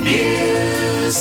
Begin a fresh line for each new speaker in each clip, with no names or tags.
News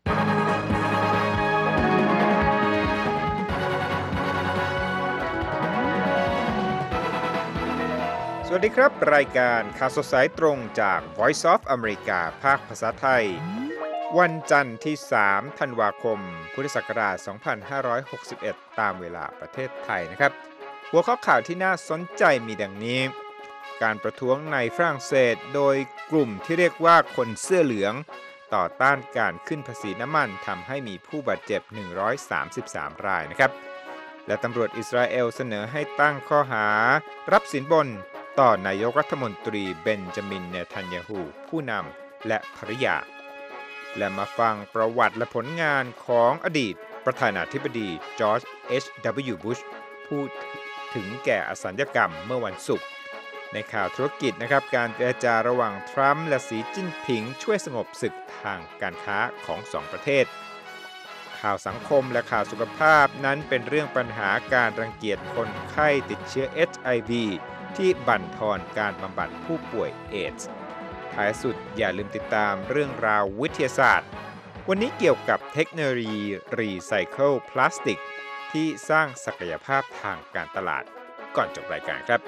สวัสดีครับรายการข่าวสดสายตรงจาก Voice of America ภาคภาษาไทยวันจันทร์ที่3ธันวาคมพุทธศักราช2561ตามเวลาประเทศไทยนะครับหัวข้อข่าวที่น่าสนใจมีดังนี้การประท้วงในฝรั่งเศสโดยกลุ่มที่เรียกว่าคนเสื้อเหลืองต่อต้านการขึ้นภาษีน้ำมันทำให้มีผู้บาดเจ็บ133รายนะครับและตำรวจอิสราเอลเสนอให้ตั้งข้อหารับสินบนต่อนายกรัฐมนตรีเบนจามินเนทันยาฮูผู้นำและภริยาและมาฟังประวัติและผลงานของอดีตประธานาธิบดีจอร์จ H.W. บุชผู้ถึงแก่อสัญกรรมเมื่อวันศุกร์ในข่าวธุรกิจนะครับการเจรจาระหว่างทรัมป์และสีจิ้นผิงช่วยสงบศึกทางการค้าของสองประเทศข่าวสังคมและข่าวสุขภาพนั้นเป็นเรื่องปัญหาการรังเกียจคนไข้ติดเชื้อ HIV ที่บั่นทอนการบำบัดผู้ป่วยเอดส์ท้ายสุดอย่าลืมติดตามเรื่องราววิทยาศาสตร์วันนี้เกี่ยวกับเทคโนโลยีรีไซเคิลพลาสติกที่สร้างศักยภาพทางการตลาดก่อนจบรายการครับ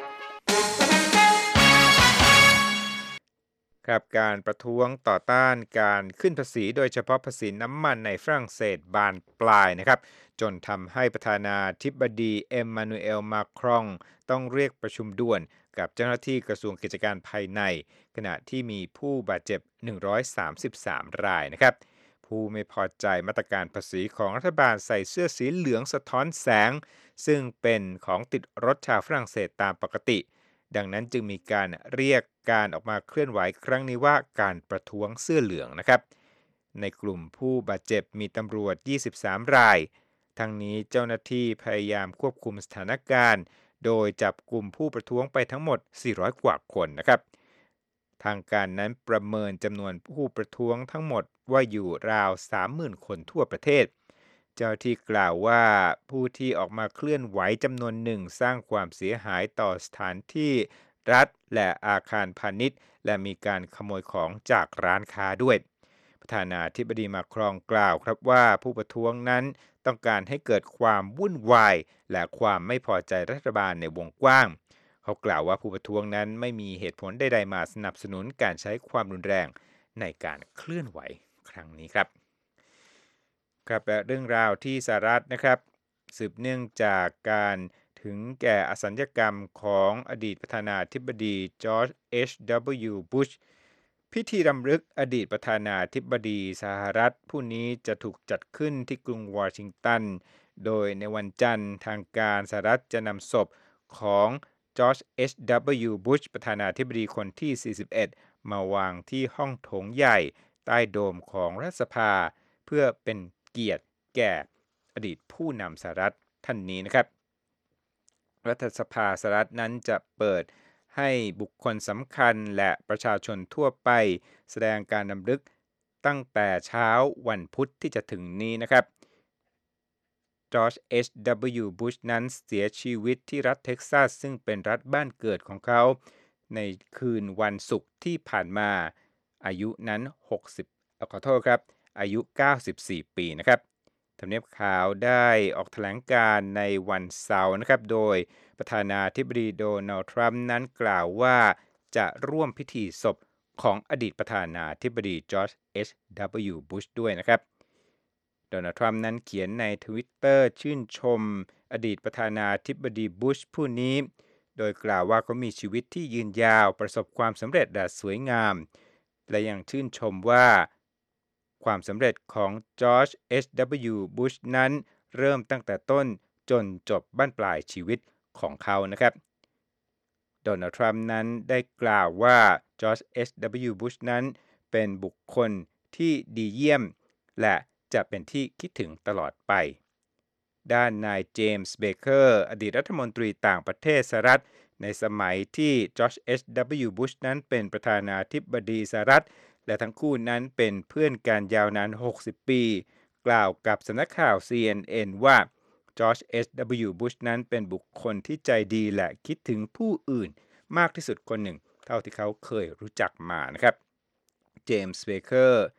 การประท้วงต่อต้านการขึ้นภาษีโดยเฉพาะภาษีน้ำมันในฝรั่งเศสบานปลายนะครับจนทำให้ประธานาธิบดีเอ็มมานูเอลมาครองต้องเรียกประชุมด่วนกับเจ้าหน้าที่กระทรวงกิจการภายในขณะที่มีผู้บาดเจ็บ133รายนะครับผู้ไม่พอใจมาตรการภาษีของรัฐบาลใส่เสื้อสีเหลืองสะท้อนแสงซึ่งเป็นของติดรถชาวฝรั่งเศสตามปกติดังนั้นจึงมีการเรียกการออกมาเคลื่อนไหวครั้งนี้ว่าการประท้วงเสื้อเหลืองนะครับในกลุ่มผู้บาดเจ็บมีตำรวจ23รายทั้งนี้เจ้าหน้าที่พยายามควบคุมสถานการณ์โดยจับกลุ่มผู้ประท้วงไปทั้งหมด400กว่าคนนะครับทางการนั้นประเมินจำนวนผู้ประท้วงทั้งหมดว่าอยู่ราว 30,000 คนทั่วประเทศเจ้าที่กล่าวว่าผู้ที่ออกมาเคลื่อนไหวจำนวนหนึ่งสร้างความเสียหายต่อสถานที่รัฐและอาคารพาณิชย์และมีการขโมยของจากร้านค้าด้วยประธานาธิบดีมาครองกล่าวครับว่าผู้ประท้วงนั้นต้องการให้เกิดความวุ่นวายและความไม่พอใจรัฐบาลในวงกว้างเขากล่าวว่าผู้ประท้วงนั้นไม่มีเหตุผลใดๆมาสนับสนุนการใช้ความรุนแรงในการเคลื่อนไหวครั้งนี้ครับและเรื่องราวที่สหรัฐนะครับสืบเนื่องจากการถึงแก่อสัญญกรรมของอดีตประธานาธิบดีจอร์จ H.W. บุชพิธีรำลึกอดีตประธานาธิบดีสหรัฐผู้นี้จะถูกจัดขึ้นที่กรุงวอชิงตันโดยในวันจันทร์ทางการสหรัฐจะนำศพของจอร์จ H.W. บุชประธานาธิบดีคนที่41มาวางที่ห้องโถงใหญ่ใต้โดมของรัฐสภาเพื่อเป็นเกียรติแก่อดีตผู้นำสหรัฐท่านนี้นะครับรัฐสภาสหรัฐนั้นจะเปิดให้บุคคลสำคัญและประชาชนทั่วไปแสดงการรำลึกตั้งแต่เช้าวันพุธที่จะถึงนี้นะครับจอร์จ H.W. บุชนั้นเสียชีวิตที่รัฐเท็กซัสซึ่งเป็นรัฐบ้านเกิดของเขาในคืนวันศุกร์ที่ผ่านมาอายุนั้นอายุ94ปีนะครับทำเนียบขาวได้ออกแถลงการในวันเสาร์นะครับโดยประธานาธิบดีโดนัลด์ทรัมป์นั้นกล่าวว่าจะร่วมพิธีศพของอดีตประธานาธิบดีจอร์จ H.W. บุชด้วยนะครับโดนัลด์ทรัมป์นั้นเขียนใน Twitter ชื่นชมอดีตประธานาธิบดีบุชผู้นี้โดยกล่าวว่าเขามีชีวิตที่ยืนยาวประสบความสำเร็จและสวยงามและยังชื่นชมว่าความสำเร็จของจอร์จ H.W. บุชนั้นเริ่มตั้งแต่ต้นจนจบบั้นปลายชีวิตของเขานะครับโดนัลด์ทรัมป์นั้นได้กล่าวว่าจอร์จ H.W. บุชนั้นเป็นบุคคลที่ดีเยี่ยมและจะเป็นที่คิดถึงตลอดไปด้านนายเจมส์เบเกอร์อดีตรัฐมนตรีต่างประเทศสหรัฐในสมัยที่จอร์จ H.W. บุชนั้นเป็นประธานาธิบดีสหรัฐและทั้งคู่นั้นเป็นเพื่อนกันยาวนาน60ปีกล่าวกับสำนักข่าว CNN ว่าจอร์จ H.W. บุชนั้นเป็นบุคคลที่ใจดีและคิดถึงผู้อื่นมากที่สุดคนหนึ่งเท่าที่เขาเคยรู้จักมานะครับเจมส์เบเกอร์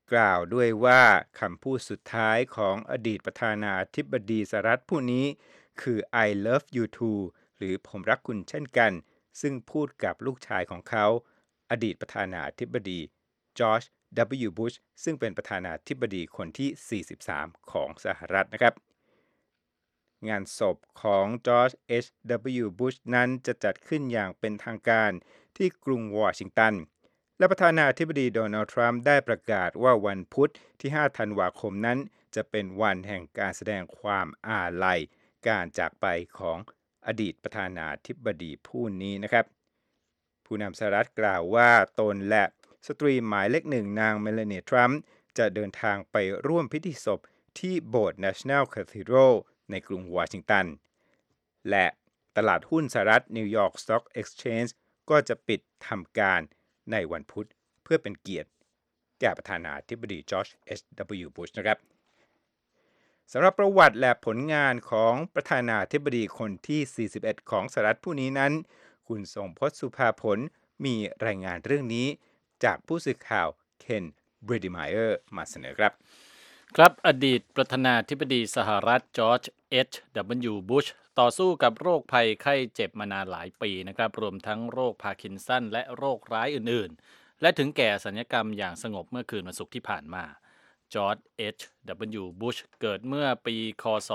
กล่าวด้วยว่าคำพูดสุดท้ายของอดีตประธานาธิบดีสหรัฐผู้นี้คือ I love you too หรือผมรักคุณเช่นกันซึ่งพูดกับลูกชายของเขาอดีตประธานาธิบดีจอร์จ W. บุชซึ่งเป็นประธานาธิบดีคนที่ 43 ของสหรัฐนะครับงานศพของจอร์จ H.W. บุชนั้นจะจัดขึ้นอย่างเป็นทางการที่กรุงวอชิงตันและประธานาธิบดีโดนัลด์ทรัมป์ได้ประกาศว่าวันพุธที่ 5 ธันวาคมนั้นจะเป็นวันแห่งการแสดงความอาลัยการจากไปของอดีตประธานาธิบดีผู้นี้นะครับผู้นำสหรัฐกล่าวว่าตนและสตรีหมายเลขหนึ่งนางเมลานีทรัมป์จะเดินทางไปร่วมพิธีศพที่โบสถ์ National Cathedral ในกรุงวอชิงตันและตลาดหุ้นสหรัฐ New York Stock Exchange ก็จะปิดทำการในวันพุธเพื่อเป็นเกียรติแก่ประธานาธิบดีจอร์จ H.W. บุชนะครับสำหรับประวัติและผลงานของประธานาธิบดีคนที่ 41 ของสหรัฐผู้นี้นั้นคุณทรงพจน์สุภาผลมีรายงานเรื่องนี้จากผู้สื่อข่าวเคนเบรดิไมเออร์มาเสนอครับ
ครับอดีตประธานาธิบดีสหรัฐจอร์จ H.W. บุชต่อสู้กับโรคภัยไข้เจ็บมานานหลายปีนะครับรวมทั้งโรคพาร์กินสันและโรคร้ายอื่นๆและถึงแก่สัญญกรรมอย่างสงบเมื่อคืนวันศุกร์ที่ผ่านมาจอร์จ H.W. บุชเกิดเมื่อปีคศ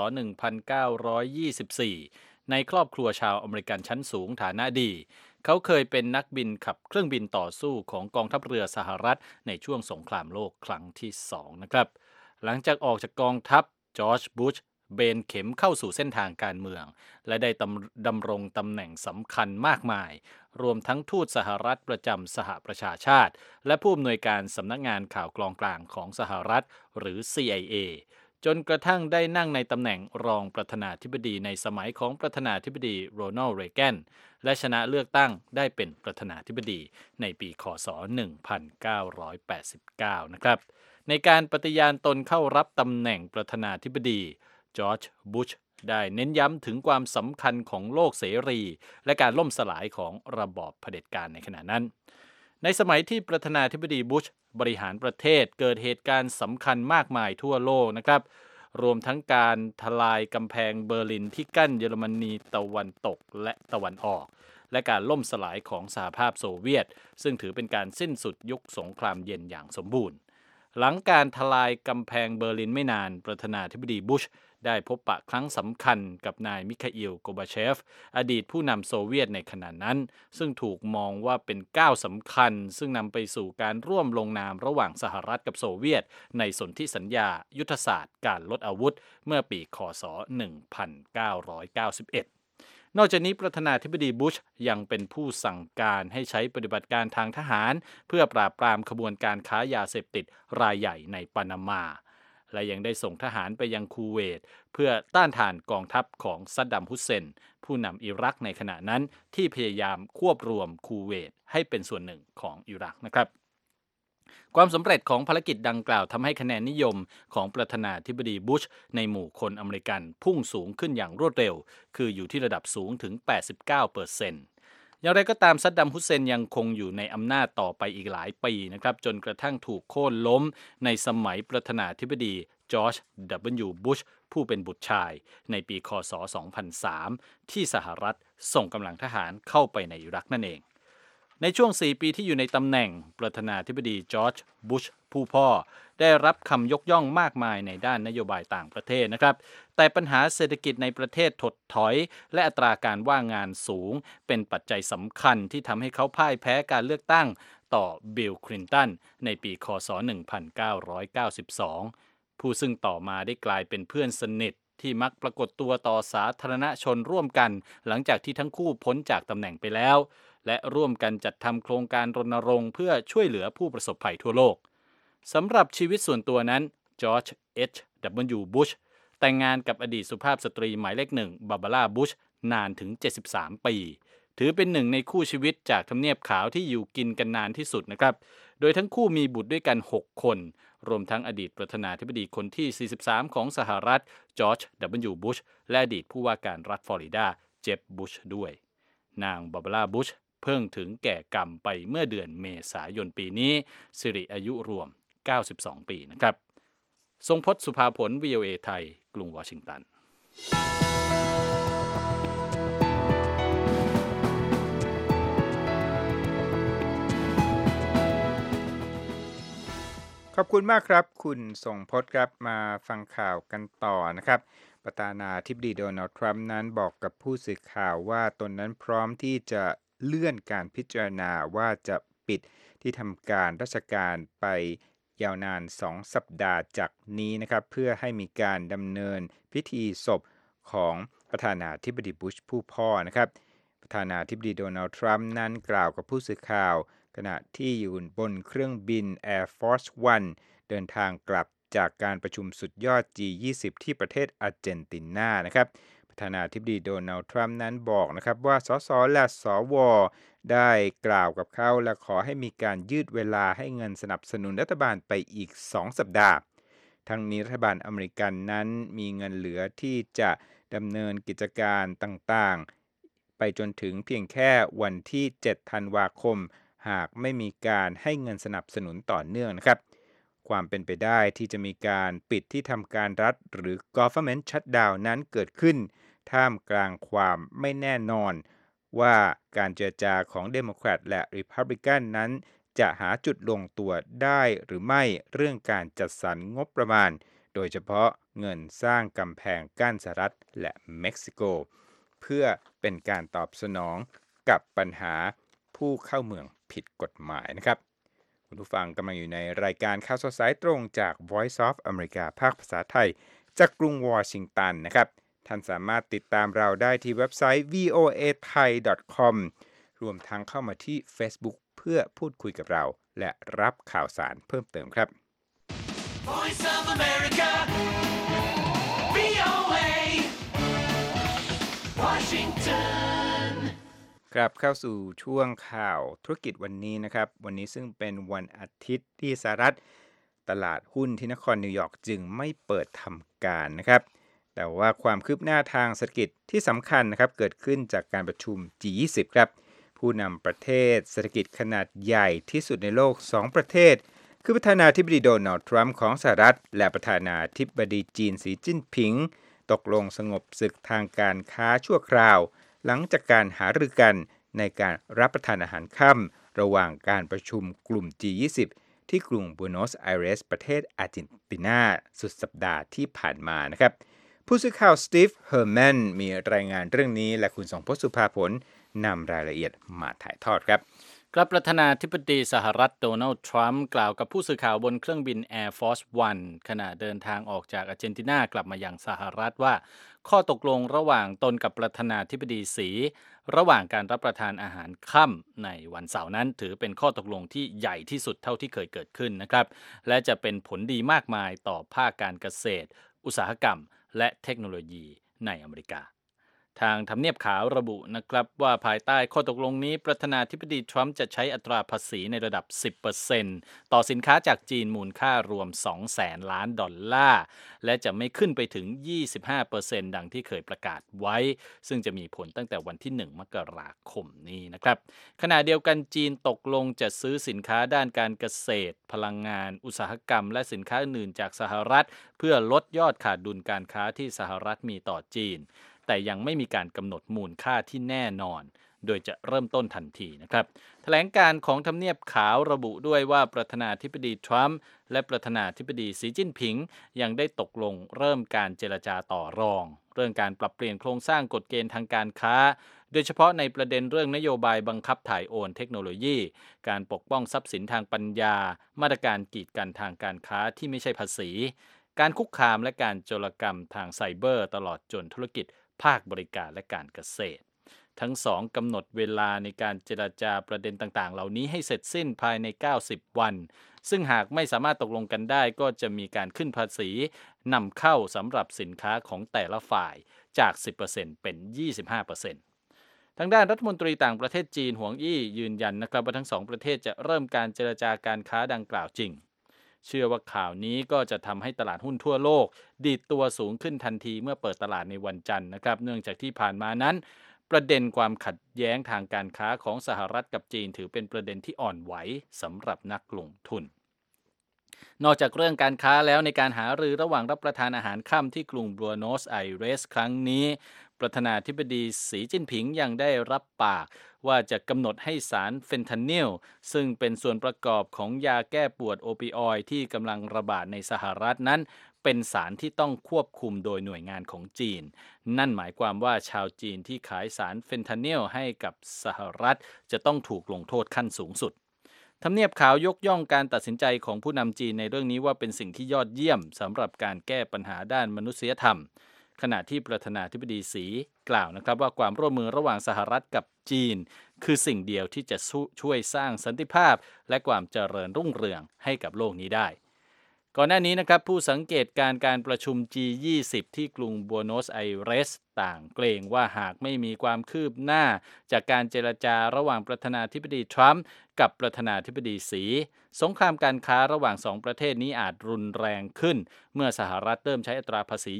1924ในครอบครัวชาวอเมริกันชั้นสูงฐานะดีเขาเคยเป็นนักบินขับเครื่องบินต่อสู้ของกองทัพเรือสหรัฐในช่วงสงครามโลกครั้งที่2นะครับหลังจากออกจากกองทัพจอร์จบุชเบนเข็มเข้าสู่เส้นทางการเมืองและได้ดำรงตำแหน่งสำคัญมากมายรวมทั้งทูตสหรัฐประจำสหประชาชาติและผู้อำนวยการสำนักงานข่าวกลางของสหรัฐหรือ CIA จนกระทั่งได้นั่งในตำแหน่งรองประธานาธิบดีในสมัยของประธานาธิบดีโรนัลด์ เรแกนและชนะเลือกตั้งได้เป็นประธานาธิบดีในปีคศ1989นะครับในการปฏิญาณตนเข้ารับตำแหน่งประธานาธิบดีจอร์จบุชได้เน้นย้ำถึงความสำคัญของโลกเสรีและการล่มสลายของระบอบเผด็จการในขณะนั้นในสมัยที่ประธานาธิบดีบุชบริหารประเทศเกิดเหตุการณ์สำคัญมากมายทั่วโลกนะครับรวมทั้งการทลายกำแพงเบอร์ลินที่กั้นเยอรมนีตะวันตกและตะวันออกและการล่มสลายของสหภาพโซเวียตซึ่งถือเป็นการสิ้นสุดยุคสงครามเย็นอย่างสมบูรณ์หลังการทลายกำแพงเบอร์ลินไม่นานประธานาธิบดีบุชได้พบปะครั้งสำคัญกับนายมิคาอิล โกบาเชฟอดีตผู้นำโซเวียตในขณะนั้นซึ่งถูกมองว่าเป็นก้าวสำคัญซึ่งนำไปสู่การร่วมลงนามระหว่างสหรัฐกับโซเวียตในสนธิสัญญายุทธศาสตร์การลดอาวุธเมื่อปีคศ1991นอกจากนี้ประธานาธิบดีบุชยังเป็นผู้สั่งการให้ใช้ปฏิบัติการทางทหารเพื่อปราบปรามขบวนการค้ายาเสพติดรายใหญ่ในปานามาและยังได้ส่งทหารไปยังคูเวตเพื่อต้านทานกองทัพของซัดดัม ฮุสเซนผู้นำอิรักในขณะนั้นที่พยายามควบรวมคูเวตให้เป็นส่วนหนึ่งของอิรักนะครับความสำเร็จของภารกิจดังกล่าวทำให้คะแนนนิยมของประธานาธิบดีบุชในหมู่คนอเมริกันพุ่งสูงขึ้นอย่างรวดเร็วคืออยู่ที่ระดับสูงถึง 89%อย่างไรก็ตามซัดดัม ฮุสเซนยังคงอยู่ในอำนาจต่อไปอีกหลายปีนะครับจนกระทั่งถูกโค่นล้มในสมัยประธานาธิบดีจอร์จ W. บุชผู้เป็นบุตรชายในปีคศ2003ที่สหรัฐส่งกำลังทหารเข้าไปในอิรักนั่นเองในช่วง4ปีที่อยู่ในตำแหน่งประธานาธิบดีจอร์จบุชผู้พ่อได้รับคำยกย่องมากมายในด้านนโยบายต่างประเทศนะครับแต่ปัญหาเศรษฐกิจในประเทศถดถอยและอัตราการว่างงานสูงเป็นปัจจัยสำคัญที่ทำให้เขาพ่ายแพ้การเลือกตั้งต่อบิล คลินตันในปีคศ1992ผู้ซึ่งต่อมาได้กลายเป็นเพื่อนสนิทที่มักปรากฏตัวต่อสาธารณชนร่วมกันหลังจากที่ทั้งคู่พ้นจากตำแหน่งไปแล้วและร่วมกันจัดทำโครงการรณรงค์เพื่อช่วยเหลือผู้ประสบภัยทั่วโลกสำหรับชีวิตส่วนตัวนั้นจอร์จ H.W. บุชแต่งงานกับอดีตสุภาพสตรีหมายเลขหนึ่งบาบาร่าบุชนานถึง73ปีถือเป็นหนึ่งในคู่ชีวิตจากทำเนียบขาวที่อยู่กินกันนานที่สุดนะครับโดยทั้งคู่มีบุตรด้วยกัน6คนรวมทั้งอดีตประธานาธิบดีคนที่43ของสหรัฐจอร์จ W. บุชและอดีตผู้ว่าการรัฐฟลอริดาเจฟ บุชด้วยนางบาบาร่าบุชเพิ่งถึงแก่กรรมไปเมื่อเดือนเมษายนปีนี้สิริอายุรวม 92 ปีนะครับทรงพจน์ สุภาผล VOA ไทยกรุงวอชิงตัน
ขอบคุณมากครับคุณทรงพจน์ครับมาฟังข่าวกันต่อนะครับประธานาธิบดีโดนัลด์ทรัมป์นั้นบอกกับผู้สื่อข่าวว่าตนนั้นพร้อมที่จะเลื่อนการพิจารณาว่าจะปิดที่ทำการราชการไปยาวนาน2 สัปดาห์จากนี้นะครับเพื่อให้มีการดำเนินพิธีศพของประธานาธิบดีบุชผู้พ่อนะครับประธานาธิบดีโดนัลด์ทรัมป์นั้นกล่าวกับผู้สื่อข่าวขณะที่อยู่บนเครื่องบิน Air Force One เดินทางกลับจากการประชุมสุดยอด G20 ที่ประเทศอาร์เจนตินานะครับประธานาธิบดีโดนัลด์ทรัมป์นั้นบอกนะครับว่าสสและสวได้กล่าวกับเขาและขอให้มีการยืดเวลาให้เงินสนับสนุนรัฐบาลไปอีก2 สัปดาห์ทั้งนี้รัฐบาลอเมริกันนั้นมีเงินเหลือที่จะดำเนินกิจการต่างๆไปจนถึงเพียงแค่วันที่7 ธันวาคมหากไม่มีการให้เงินสนับสนุนต่อเนื่องนะครับความเป็นไปได้ที่จะมีการปิดที่ทำการรัฐหรือ government shutdown นั้นเกิดขึ้นท่ามกลางความไม่แน่นอนว่าการเจรจาของเดโมแครตและริพับลิกันนั้นจะหาจุดลงตัวได้หรือไม่เรื่องการจัดสรรงบประมาณโดยเฉพาะเงินสร้างกำแพงกั้นสหรัฐและเม็กซิโกเพื่อเป็นการตอบสนองกับปัญหาผู้เข้าเมืองผิดกฎหมายนะครับคุณผู้ฟังกำลังอยู่ในรายการข่าวสดสายตรงจาก Voice of America ภาคภาษาไทยจากกรุงวอชิงตันนะครับท่านสามารถติดตามเราได้ที่เว็บไซต์ voathai.com รวมทั้งเข้ามาที่ Facebook เพื่อพูดคุยกับเราและรับข่าวสารเพิ่มเติมครับ
Voice of America VOA Washington
ครับเข้าสู่ช่วงข่าวธุรกิจวันนี้นะครับวันนี้ซึ่งเป็นวันอาทิตย์ที่สหรัฐตลาดหุ้นที่นครนิวยอร์กจึงไม่เปิดทำการนะครับแต่ว่าความคืบหน้าทางเศรษฐกิจที่สำคัญนะครับเกิดขึ้นจากการประชุม G20 ครับผู้นำประเทศเศรษฐกิจขนาดใหญ่ที่สุดในโลก2 ประเทศคือประธานาธิบดีโดนัลด์ทรัมป์ของสหรัฐและประธานาธิบดีจีนสีจิ้นผิงตกลงสงบศึกทางการค้าชั่วคราวหลังจากการหารือกันในการรับประทานอาหารค่ำระหว่างการประชุมกลุ่ม G20 ที่กรุงบูโนสไอเรสประเทศอาร์เจนตินาสุดสัปดาห์ที่ผ่านมานะครับผู้สื่อข่าวสตีฟเฮอร์แมนมีรายงานเรื่องนี้และคุณทรงพจน์ สุภาผลนำรายละเอียดมาถ่ายทอดครับ
ประธานาธิบดีสหรัฐโดนัลด์ทรัมป์กล่าวกับผู้สื่อข่าวบนเครื่องบิน Air Force One ขณะเดินทางออกจากอาร์เจนตินากลับมายังสหรัฐว่าข้อตกลงระหว่างตนกับประธานาธิบดีสีระหว่างการรับประทานอาหารค่ำในวันเสาร์นั้นถือเป็นข้อตกลงที่ใหญ่ที่สุดเท่าที่เคยเกิดขึ้นนะครับและจะเป็นผลดีมากมายต่อภาคการเกษตรอุตสาหกรรมและเทคโนโลยีในอเมริกาทางทำเนียบขาวระบุนะครับว่าภายใต้ข้อตกลงนี้ประธานาธิบดีทรัมป์จะใช้อัตราภาษีในระดับ 10% ต่อสินค้าจากจีนมูลค่ารวม 200,000 ล้านดอลลาร์และจะไม่ขึ้นไปถึง 25% ดังที่เคยประกาศไว้ซึ่งจะมีผลตั้งแต่วันที่ 1 มกราคมนี้นะครับขณะเดียวกันจีนตกลงจะซื้อสินค้าด้านการเกษตรพลังงานอุตสาหกรรมและสินค้าอื่นจากสหรัฐเพื่อลดยอดขาดดุลการค้าที่สหรัฐมีต่อจีนแต่ยังไม่มีการกำหนดมูลค่าที่แน่นอนโดยจะเริ่มต้นทันทีนะครับแถลงการของทำเนียบขาวระบุด้วยว่าประธานาธิบดีทรัมป์และประธานาธิบดีสีจิ้นผิงยังได้ตกลงเริ่มการเจรจาต่อรองเรื่องการปรับเปลี่ยนโครงสร้างกฎเกณฑ์ทางการค้าโดยเฉพาะในประเด็นเรื่องนโยบายบังคับถ่ายโอนเทคโนโลยีการปกป้องทรัพย์สินทางปัญญามาตรการกีดกันทางการค้าที่ไม่ใช่ภาษีการคุกคามและการโจรกรรมทางไซเบอร์ตลอดจนธุรกิจภาคบริการและการเกษตรทั้งสองกำหนดเวลาในการเจรจาประเด็นต่างๆเหล่านี้ให้เสร็จสิ้นภายใน90วันซึ่งหากไม่สามารถตกลงกันได้ก็จะมีการขึ้นภาษีนำเข้าสำหรับสินค้าของแต่ละฝ่ายจาก 10% เป็น 25%ทางด้านรัฐมนตรีต่างประเทศจีนหวงอี้ยืนยันนะครับว่าทั้งสองประเทศจะเริ่มการเจรจาการค้าดังกล่าวจริงเชื่อว่าข่าวนี้ก็จะทำให้ตลาดหุ้นทั่วโลกดีดตัวสูงขึ้นทันทีเมื่อเปิดตลาดในวันจันทร์นะครับเนื่องจากที่ผ่านมานั้นประเด็นความขัดแย้งทางการค้าของสหรัฐกับจีนถือเป็นประเด็นที่อ่อนไหวสำหรับนักลงทุนนอกจากเรื่องการค้าแล้วในการหารือระหว่างรับประทานอาหารค่ำที่กรุงบัวโนสไอเรสครั้งนี้ประธานาธิบดีสีจิ้นผิงยังได้รับปากว่าจะกำหนดให้สารเฟนทานิลซึ่งเป็นส่วนประกอบของยาแก้ปวดโอปิออยด์ที่กำลังระบาดในสหรัฐนั้นเป็นสารที่ต้องควบคุมโดยหน่วยงานของจีนนั่นหมายความว่าชาวจีนที่ขายสารเฟนทานิลให้กับสหรัฐจะต้องถูกลงโทษขั้นสูงสุดทำเนียบขาวยกย่องการตัดสินใจของผู้นำจีนในเรื่องนี้ว่าเป็นสิ่งที่ยอดเยี่ยมสำหรับการแก้ปัญหาด้านมนุษยธรรมขณะที่ประธานาธิบดีสีกล่าวนะครับว่าความร่วมมือระหว่างสหรัฐกับจีนคือสิ่งเดียวที่จะช่วยสร้างสันติภาพและความเจริญรุ่งเรืองให้กับโลกนี้ได้ก่อนหน้านี้นะครับผู้สังเกตการประชุม G20 ที่กรุงบัวโนสไอเรสต่างเกรงว่าหากไม่มีความคืบหน้าจากการเจรจาระหว่างประธานาธิบดีทรัมป์กับประธานาธิบดีสีสงครามการค้าระหว่าง2ประเทศนี้อาจรุนแรงขึ้นเมื่อสหรัฐเริ่มใช้อัตราภาษี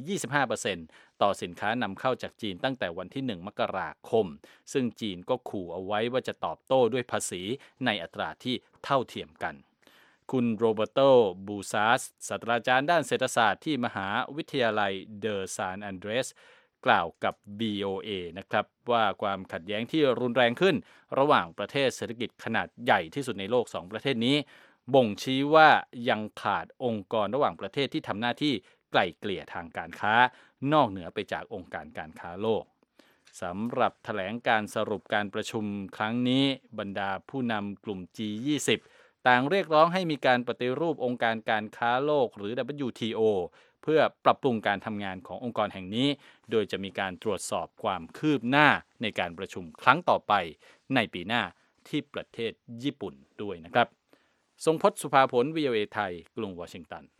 25% ต่อสินค้านำเข้าจากจีนตั้งแต่วันที่1 มกราคมซึ่งจีนก็ขู่เอาไว้ว่าจะตอบโต้ด้วยภาษีในอัตราที่เท่าเทียมกันคุณโรเบโต บูซาสศาสตราจารย์ด้านเศรษฐศาสตร์ที่มหาวิทยาลัยเดอซานอันเดรสกล่าวกับ VOA นะครับว่าความขัดแย้งที่รุนแรงขึ้นระหว่างประเทศเศรษฐกิจขนาดใหญ่ที่สุดในโลก2ประเทศนี้บ่งชี้ว่ายังขาดองค์กรระหว่างประเทศที่ทำหน้าที่ไกล่เกลี่ยทางการค้านอกเหนือไปจากองค์การการค้าโลกสำหรับแถลงการสรุปการประชุมครั้งนี้บรรดาผู้นำกลุ่ม G20 ต่างเรียกร้องให้มีการปฏิรูปองค์การการค้าโลกหรือ WTO เพื่อปรับปรุงการทำงานขององค์กรแห่งนี้โดยจะมีการตรวจสอบความคืบหน้าในการประชุมครั้งต่อไปในปีหน้าที่ประเทศญี่ปุ่นด้วยนะครับทรงพจน์ สุภาผล VOA ไทยกรุงวอชิงตัน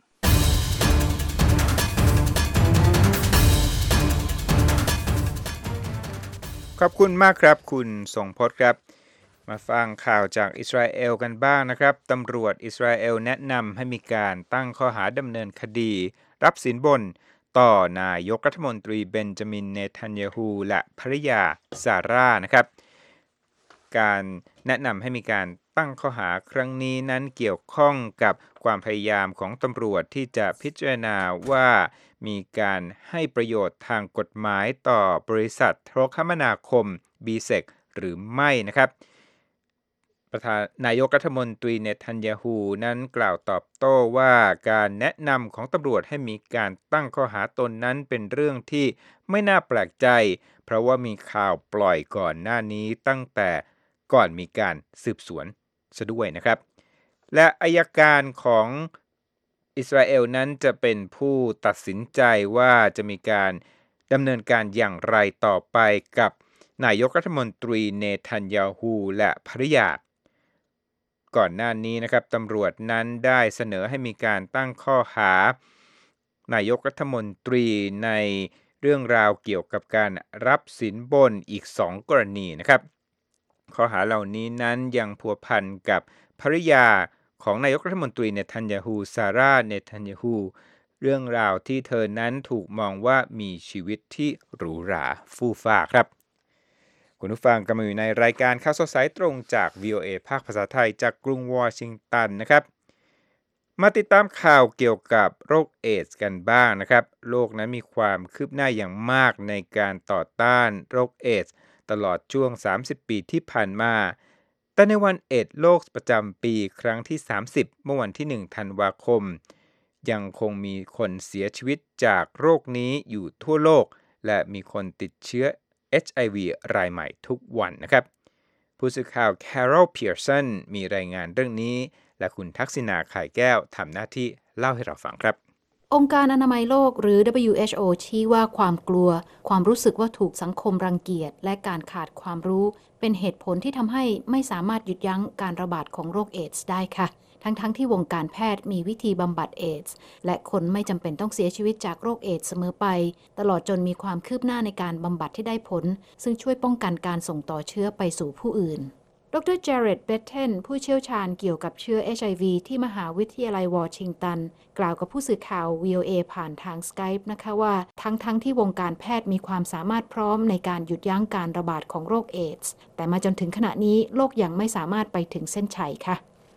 ขอบคุณมากครับคุณทรงพจน์ครับมาฟังข่าวจากอิสราเอลกันบ้างนะครับตำรวจอิสราเอลแนะนำให้มีการตั้งข้อหาดำเนินคดีรับสินบนต่อนายกรัฐมนตรีเบนจามินเนทันยาฮูและภริยาซาร่านะครับการแนะนำให้มีการตั้งข้อหาครั้งนี้นั้นเกี่ยวข้องกับความพยายามของตำรวจที่จะพิจารณาว่ามีการให้ประโยชน์ทางกฎหมายต่อบริษัทโทรคมนาคม BSEC หรือไม่นะครับนายกรัฐมนตรีเนทันยาฮูนั้นกล่าวตอบโต้ว่าการแนะนำของตำรวจให้มีการตั้งข้อหาตนนั้นเป็นเรื่องที่ไม่น่าแปลกใจเพราะว่ามีข่าวปล่อยก่อนหน้านี้ตั้งแต่ก่อนมีการสืบสวนซะด้วยนะครับและอัยการของอิสราเอลนั้นจะเป็นผู้ตัดสินใจว่าจะมีการดำเนินการอย่างไรต่อไปกับนายกรัฐมนตรีเนทันยาฮูและภริยาก่อนหน้านี้นะครับตำรวจนั้นได้เสนอให้มีการตั้งข้อหานายกรัฐมนตรีในเรื่องราวเกี่ยวกับการรับสินบนอีก2กรณีนะครับข้อหาเหล่านี้นั้นยังพัวพันกับภริยาของนายกรัฐมนตรีเนทันยาฮูซาร่าเนทันยาฮูเรื่องราวที่เธอนั้นถูกมองว่ามีชีวิตที่หรูหราฟู่ฟ้าครับคุณผู้ฟังกำลังอยู่ในรายการข่าวสดสายตรงจาก VOA ภาคภาษาไทยจากกรุงวอชิงตันนะครับมาติดตามข่าวเกี่ยวกับโรคเอดส์กันบ้างนะครับโลกนั้นมีความคืบหน้าอย่างมากในการต่อต้านโรคเอดส์ตลอดช่วง30 ปีที่ผ่านมาแต่ในวันเอดส์โลกประจำปีครั้งที่30เมื่อวันที่1 ธันวาคมยังคงมีคนเสียชีวิตจากโรคนี้อยู่ทั่วโลกและมีคนติดเชื้อHIV รายใหม่ทุกวันนะครับผู้สื่อข่าว Carol Pearson มีรายงานเรื่องนี้และคุณทักษิณาข่ายแก้วทำหน้าที่เล่าให้เราฟังครับ
องค์การอนามัยโลกหรือ WHO ชี้ว่าความกลัวความรู้สึกว่าถูกสังคมรังเกียจและการขาดความรู้เป็นเหตุผลที่ทำให้ไม่สามารถหยุดยั้งการระบาดของโรคเอดส์ได้ค่ะทั้งที่วงการแพทย์มีวิธีบำบัดเอดส์และคนไม่จำเป็นต้องเสียชีวิตจากโรคเอดส์เสมอไปตลอดจนมีความคืบหน้าในการบำบัดที่ได้ผลซึ่งช่วยป้องกันการส่งต่อเชื้อไปสู่ผู้อื่นดร. เจเร็ด เบตเทนผู้เชี่ยวชาญเกี่ยวกับเชื้อ HIV ที่มหาวิทยาลัยวอชิงตันกล่าวกับผู้สื่อข่าว VOA ผ่านทาง Skype นะคะว่าทั้งที่วงการแพทย์มีความสามารถพร้อมในการหยุดยั้งการระบาดของโรคเอดส์แต่มาจนถึงขณะนี้โลกยังไม่สามารถไปถึงเส้นชัยค่ะ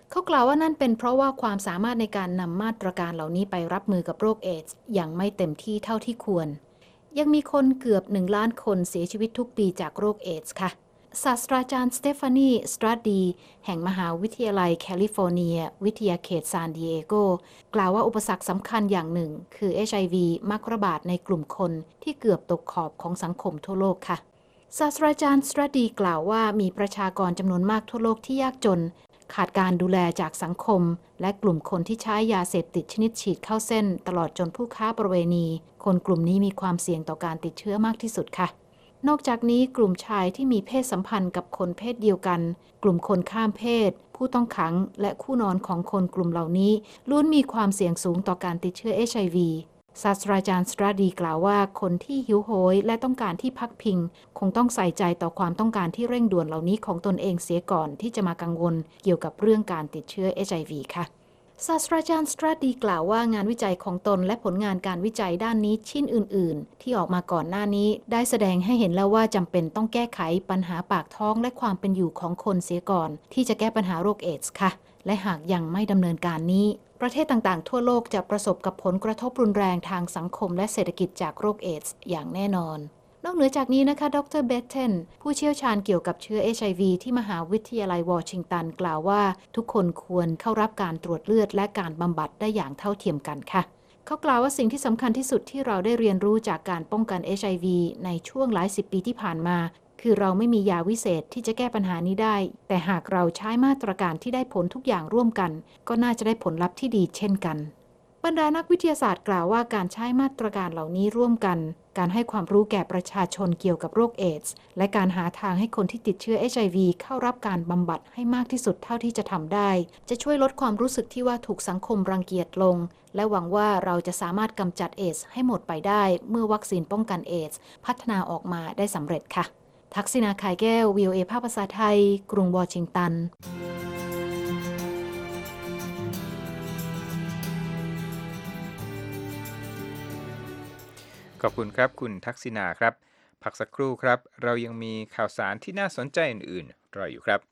เขากล่าวว่านั่นเป็นเพราะว่าความสามารถในการนำมาตรการเหล่านี้ไปรับมือกับโรคเอดส์ยังไม่เต็มที่เท่าที่ควรยังมีคนเกือบ1 ล้านคนเสียชีวิตทุกปีจากโรคเอดส์ค่ะศาสตราจารย์สเตฟานีสตราดีแห่งมหาวิทยาลัยแคลิฟอร์เนียวิทยาเขตซานดิเอโกกล่าวว่าอุปสรรคสำคัญอย่างหนึ่งคือ HIV มักระบาดในกลุ่มคนที่เกือบตกขอบของสังคมทั่วโลกค่ะศาสตราจารย์สตราดีกล่าวว่ามีประชากรจำนวนมากทั่วโลกที่ยากจนขาดการดูแลจากสังคมและกลุ่มคนที่ใช้ยาเสพติดชนิดฉีดเข้าเส้นตลอดจนผู้ค้าประเวณีคนกลุ่มนี้มีความเสี่ยงต่อการติดเชื้อมากที่สุดค่ะนอกจากนี้กลุ่มชายที่มีเพศสัมพันธ์กับคนเพศเดียวกันกลุ่มคนข้ามเพศผู้ต้องขังและคู่นอนของคนกลุ่มเหล่านี้ล้วนมีความเสี่ยงสูงต่อการติดเชื้อ HIV ศาสตราจารย์สตราดีกล่าวว่าคนที่หิวโหยและต้องการที่พักพิงคงต้องใส่ใจต่อความต้องการที่เร่งด่วนเหล่านี้ของตนเองเสียก่อนที่จะมากังวลเกี่ยวกับเรื่องการติดเชื้อ HIV ค่ะศาสตราจารย์สตราดีกล่าวว่างานวิจัยของตนและผลงานการวิจัยด้านนี้ชิ้นอื่นๆที่ออกมาก่อนหน้านี้ได้แสดงให้เห็นแล้วว่าจำเป็นต้องแก้ไขปัญหาปากท้องและความเป็นอยู่ของคนเสียก่อนที่จะแก้ปัญหาโรคเอดส์ค่ะและหากยังไม่ดำเนินการนี้ประเทศต่างๆทั่วโลกจะประสบกับผลกระทบรุนแรงทางสังคมและเศรษฐกิจจากโรคเอดส์อย่างแน่นอนนอกเหนือจากนี้นะคะดร.เบตเทนผู้เชี่ยวชาญเกี่ยวกับเชื้อ HIV ที่มหาวิทยาลัยวอชิงตันกล่าวว่าทุกคนควรเข้ารับการตรวจเลือดและการบำบัดได้อย่างเท่าเทียมกันค่ะเขากล่าวว่าสิ่งที่สำคัญที่สุดที่เราได้เรียนรู้จากการป้องกัน HIV ในช่วงหลายสิบปีที่ผ่านมาคือเราไม่มียาวิเศษที่จะแก้ปัญหานี้ได้แต่หากเราใช้มาตรการที่ได้ผลทุกอย่างร่วมกันก็น่าจะได้ผลลัพธ์ที่ดีเช่นกันบรรดานักวิทยาศาสตร์กล่าวว่าการใช้มาตรการเหล่านี้ร่วมกันการให้ความรู้แก่ประชาชนเกี่ยวกับโรคเอดส์และการหาทางให้คนที่ติดเชื้อ HIV เข้ารับการบำบัดให้มากที่สุดเท่าที่จะทำได้จะช่วยลดความรู้สึกที่ว่าถูกสังคมรังเกียจลงและหวังว่าเราจะสามารถกำจัดเอดส์ให้หมดไปได้เมื่อวัคซีนป้องกันเอดส์พัฒนาออกมาได้สำเร็จค่ะทักษิณา ข่ายแก้ว VOA ภาคภาษาไทยกรุงวอชิงตัน
ขอบคุณครับคุณทักษิณาครับพักสักครู่ครับเรายังมีข่าวสารที่น่าสนใจอื่นๆรออยู่ครับ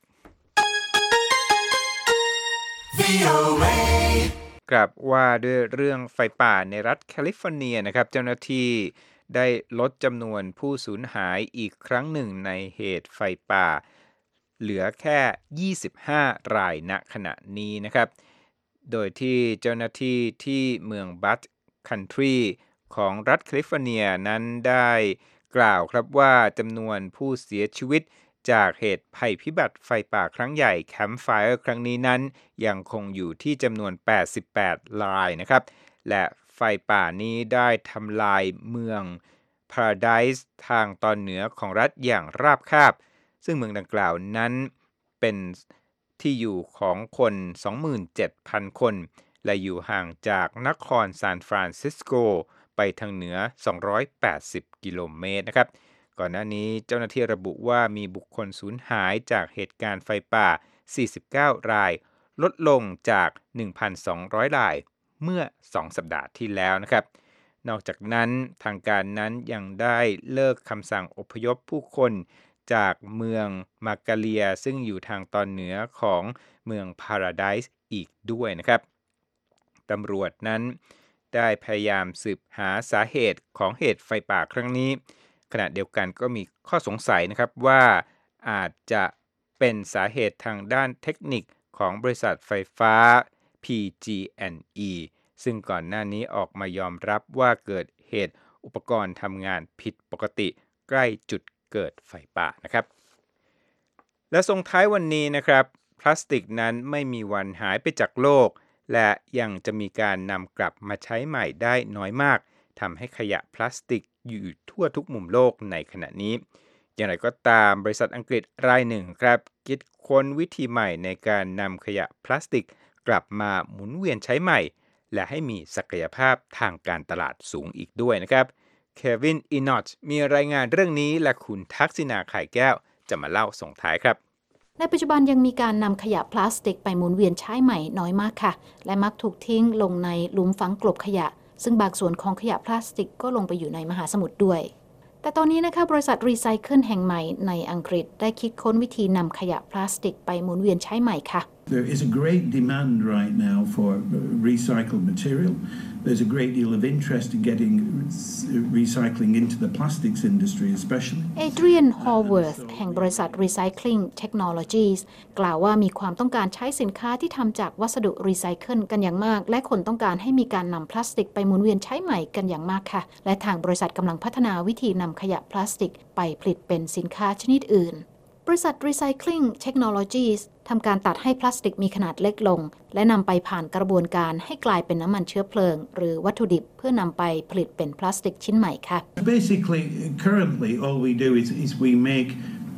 กลับว่าด้วยเรื่องไฟป่าในรัฐแคลิฟอร์เนียนะครับเจ้าหน้าที่ได้ลดจำนวนผู้สูญหายอีกครั้งหนึ่งในเหตุไฟป่าเหลือแค่25รายณขณะนี้นะครับโดยที่เจ้าหน้าที่ที่เมืองบัตคันทรีของรัฐแคลิฟอร์เนียนั้นได้กล่าวครับว่าจำนวนผู้เสียชีวิตจากเหตุภัยพิบัติไฟป่าครั้งใหญ่แคมป์ไฟร์ครั้งนี้นั้นยังคงอยู่ที่จำนวน88รายนะครับและไฟป่านี้ได้ทำลายเมือง Paradise ทางตอนเหนือของรัฐอย่างราบคาบซึ่งเมืองดังกล่าวนั้นเป็นที่อยู่ของคน 27,000 คนและอยู่ห่างจากนครซานฟรานซิสโกไปทางเหนือ280กิโลเมตรนะครับก่อนหน้านี้เจ้าหน้าที่ระบุว่ามีบุคคลสูญหายจากเหตุการณ์ไฟป่า49รายลดลงจาก 1,200 รายเมื่อ2สัปดาห์ที่แล้วนะครับนอกจากนั้นทางการนั้นยังได้เลิกคำสั่งอพยพผู้คนจากเมืองมาร์กาเลียซึ่งอยู่ทางตอนเหนือของเมือง Paradise อีกด้วยนะครับตำรวจนั้นได้พยายามสืบหาสาเหตุของเหตุไฟป่าครั้งนี้ขณะเดียวกันก็มีข้อสงสัยนะครับว่าอาจจะเป็นสาเหตุทางด้านเทคนิคของบริษัทไฟฟ้า PG&E ซึ่งก่อนหน้านี้ออกมายอมรับว่าเกิดเหตุอุปกรณ์ทำงานผิดปกติใกล้จุดเกิดไฟป่านะครับและส่งท้ายวันนี้นะครับพลาสติกนั้นไม่มีวันหายไปจากโลกและยังจะมีการนำกลับมาใช้ใหม่ได้น้อยมากทำให้ขยะพลาสติกอยู่ทั่วทุกมุมโลกในขณะนี้อย่างไรก็ตามบริษัทอังกฤษรายหนึ่งครับคิดค้นวิธีใหม่ในการนำขยะพลาสติกกลับมาหมุนเวียนใช้ใหม่และให้มีศักยภาพทางการตลาดสูงอีกด้วยนะครับเควินอินอตมีรายงานเรื่องนี้และคุณทักษิณา ข่ายแก้วจะมาเล่าส่งท้ายครับ
ในปัจจุบันยังมีการนำขยะพลาสติกไปหมุนเวียนใช้ใหม่น้อยมากค่ะและมักถูกทิ้งลงในหลุมฝังกลบขยะซึ่งบางส่วนของขยะพลาสติกก็ลงไปอยู่ในมหาสมุทรด้วยแต่ตอนนี้นะคะบริษัทรีไซเคิลแห่งใหม่ในอังกฤษได้คิดค้นวิธีนำขยะพลาสติกไปหมุนเวียนใช้ใหม่ค่ะ
There is a great demand right now for recycled material. There's a great deal of interest in getting recycling into the plastics industry especially.
Adrian Horwath แห่งบริษัท Recycling Technologies กล่าวว่ามีความต้องการใช้สินค้าที่ทำจากวัสดุรีไซเคิลกันอย่างมากและคนต้องการให้มีการนำพลาสติกไปหมุนเวียนใช้ใหม่กันอย่างมากค่ะและทางบริษัทกำลังพัฒนาวิธีนำขยะพลาสติกไปผลิตเป็นสินค้าชนิดอื่นบริษัท Recycling Technologies ทำการตัดให้พลาสติกมีขนาดเล็กลงและนำไปผ่านกระบวนการให้กลายเป็นน้ำมันเชื้อเพลิงหรือวัตถุดิบเพื่อนำไปผลิตเป็นพลาสติกชิ้นใหม่ค่ะ
Basically, currently all we do is we make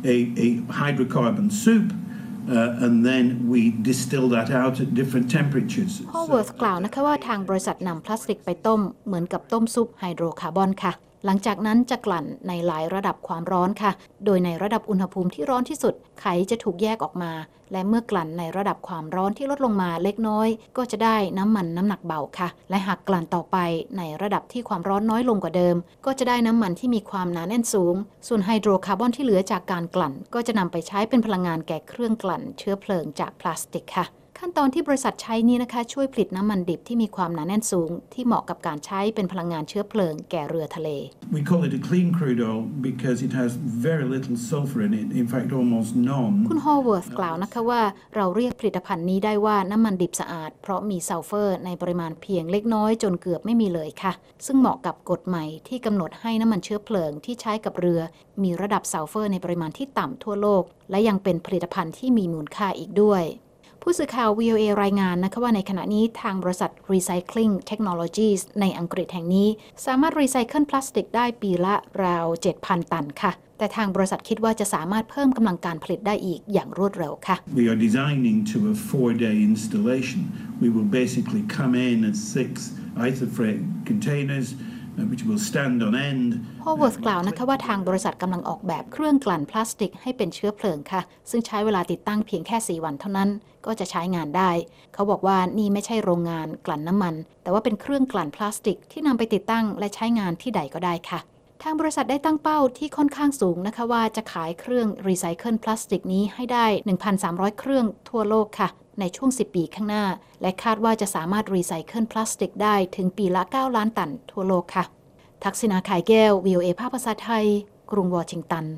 a hydrocarbon soup and then we distill that out at different temperatures.
Horwath กล่าวนะคะว่าทางบริษัทนำพลาสติกไปต้มเหมือนกับต้มซุปไฮโดรคาร์บอนค่ะหลังจากนั้นจะกลั่นในหลายระดับความร้อนค่ะโดยในระดับอุณหภูมิที่ร้อนที่สุดไขจะถูกแยกออกมาและเมื่อกลั่นในระดับความร้อนที่ลดลงมาเล็กน้อยก็จะได้น้ำมันน้ำหนักเบาค่ะและหากกลั่นต่อไปในระดับที่ความร้อนน้อยลงกว่าเดิมก็จะได้น้ำมันที่มีความหนาแน่นสูงส่วนไฮโดรคาร์บอนที่เหลือจากการกลั่นก็จะนำไปใช้เป็นพลังงานแก่เครื่องกลั่นเชื้อเพลิงจากพลาสติกค่ะขั้นตอนที่บริษัทใช้นี้นะคะช่วยผลิตน้ำมันดิบที่มีความหนาแน่นสูงที่เหมาะกับการใช้เป็นพลังงานเชื้อเพลิงแก่เรือทะเล
We call it a clean crude oil because it has very little sulfur in it, in fact almost none.
คุณ Horwath กล่าวนะคะว่าเราเรียกผลิตภัณฑ์นี้ได้ว่าน้ำมันดิบสะอาดเพราะมีซัลเฟอร์ในปริมาณเพียงเล็กน้อยจนเกือบไม่มีเลยค่ะซึ่งเหมาะกับกฎใหม่ที่กำหนดให้น้ำมันเชื้อเพลิงที่ใช้กับเรือมีระดับซัลเฟอร์ในปริมาณที่ต่ำทั่วโลกและยังเป็นผลิตภัณฑ์ที่มีมูลค่าอีกด้วยผู้สื่อข่าว VOA รายงานนะคะว่าในขณะนี้ทางบริษัท Recycling Technologies ในอังกฤษแห่งนี้สามารถรีไซเคิลพลาสติกได้ปีละราว 7,000 ตันค่ะแต่ทางบริษัทคิดว่าจะสามารถเพิ่มกำลังการผลิตได้อีกอย่างรวดเร็วค่ะ
We are designing to a 4-day installation. We will basically come in as 6 isofreight containers which will stand on end.
Horwath กล่าวนะคะว่าทางบริษัทกำลังออกแบบเครื่องกลั่นพลาสติกให้เป็นเชื้อเพลิงค่ะซึ่งใช้เวลาติดตั้งเพียงแค่4วันเท่านั้นก็จะใช้งานได้เขาบอกว่านี่ไม่ใช่โรงงานกลั่นน้ำมันแต่ว่าเป็นเครื่องกลั่นพลาสติกที่นำไปติดตั้งและใช้งานที่ใดก็ได้ค่ะทางบริษัทได้ตั้งเป้าที่ค่อนข้างสูงนะคะว่าจะขายเครื่องรีไซเคิลพลาสติกนี้ให้ได้ 1,300 เครื่องทั่วโลกค่ะในช่วง10 ปีข้างหน้าและคาดว่าจะสามารถรีไซเคิลพลาสติกได้ถึงปีละ9 ล้านตันทั่วโลกค่ะทักษิณา ข่ายแก้ว VOA ภาคภาษาไทยกรุงวอชิงตัน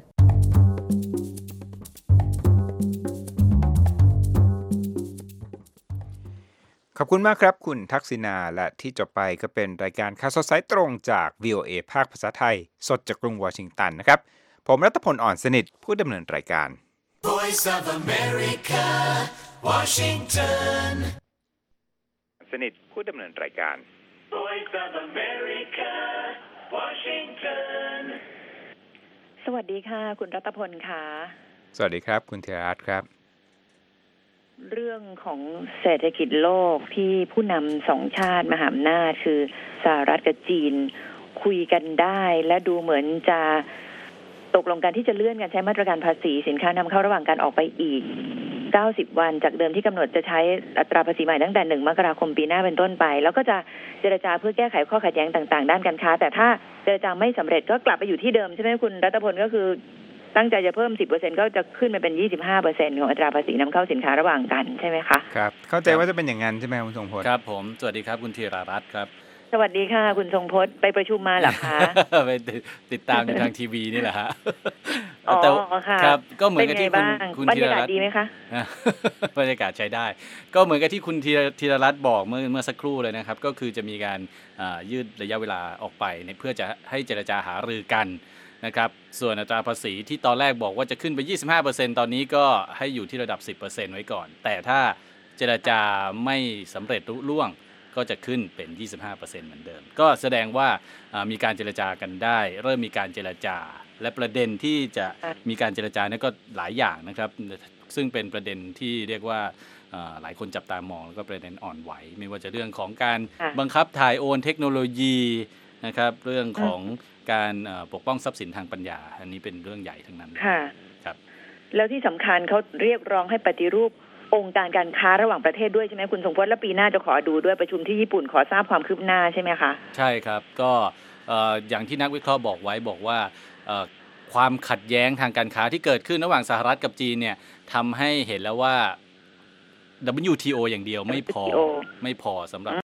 ขอบคุณมากครับคุณทักษิณาและที่จบไปก็เป็นรายการข่าวสดสายตรงจาก VOA ภาคภาษาไทยสดจากกรุงวอชิงตันนะครับผมรัตพล อ่อนสนิทผู้ดำเนินรายการ
Voice of America, Washington.
สนิทผู้ดำเนินรายการ
Voice of America, Washington.
สวัสดีค่ะคุณรัตพลค่ะ
สวัสดีครับคุณธีรรัตน์ครับ
เรื่องของเศรษฐกิจโลกที่ผู้นำสองชาติมหาอำนาจคือสหรัฐกับจีนคุยกันได้และดูเหมือนจะตกลงกันที่จะเลื่อนการใช้มาตรการภาษีสินค้านำเข้าระหว่างการออกไปอีก90 วันจากเดิมที่กำหนดจะใช้อัตราภาษีใหม่ตั้งแต่1 มกราคมปีหน้าเป็นต้นไปแล้วก็จะเจรจาเพื่อแก้ไขข้อขัดแย้งต่างๆด้านการค้าแต่ถ้าเจรจาไม่สำเร็จก็กลับไปอยู่ที่เดิมใช่ไหมคุณรัตพลก็คือตั้งใจจะเพิ่ม 10% ก็จะขึ้นมาเป็น 25% ของอัตราภาษีนำเข้าสินค้าระหว่างกันใช่ไหมคะ
ครับเข้าใจว่าจะเป็นอย่างนั้นใช่ไหมคุณทรงพจน์
ครับผมสวัสดีครับคุณธีรรัตน์ครับ
สวัสดีค่ะคุณทรงพจน์ไปประชุมมาเหรอคะ
ไปติดตามอยู่ทางทีวีนี่แหละฮะ
อ๋อค่ะ
ครับก็เหมือนกับที่คุณ
ธีรรัตน์ดีไหมคะ
บรรยากาศใช้ได้ก็เหมือนกับที่คุณธีรรัตน์บอกเมื่อสักครู่เลยนะครับก็คือจะมีการยืดระยะเวลาออกไปเพื่อจะให้เจรจาหารือกันนะครับส่วนอัตราภาษีที่ตอนแรกบอกว่าจะขึ้นไป 25% ตอนนี้ก็ให้อยู่ที่ระดับ 10% ไว้ก่อนแต่ถ้าเจรจาไม่สำเร็จรุ่ล่วงก็จะขึ้นเป็น 25% เหมือนเดิมก็แสดงว่ามีการเจรจากันได้เริ่มมีการเจรจาและประเด็นที่จะมีการเจรจาเนี่ยก็หลายอย่างนะครับซึ่งเป็นประเด็นที่เรียกว่าหลายคนจับตามองแล้วก็ประเด็นอ่อนไหวไม่ว่าจะเรื่องของการบังคับถ่ายโอนเทคโนโลยีนะครับเรื่องของการปกป้องทรัพย์สินทางปัญญาอันนี้เป็นเรื่องใหญ่ทั้งนั้น
ค่ะ
ครับ
แล้วที่สำคัญเขาเรียกร้องให้ปฏิรูปองค์การการค้าระหว่างประเทศด้วยใช่ไหมคุณทรงพจน์และปีหน้าจะขอดูด้วยประชุมที่ญี่ปุ่นขอทราบความคืบหน้าใช่ไหมคะ
ใช่ครับก็อย่างที่นักวิเคราะห์บอกว่าความขัดแย้งทางการค้าที่เกิดขึ้นระหว่างสหรัฐกับจีนเนี่ยทำให้เห็นแล้วว่า WTO อย่างเดียวไม่พอ
WTO
ไม่พอสำหรับ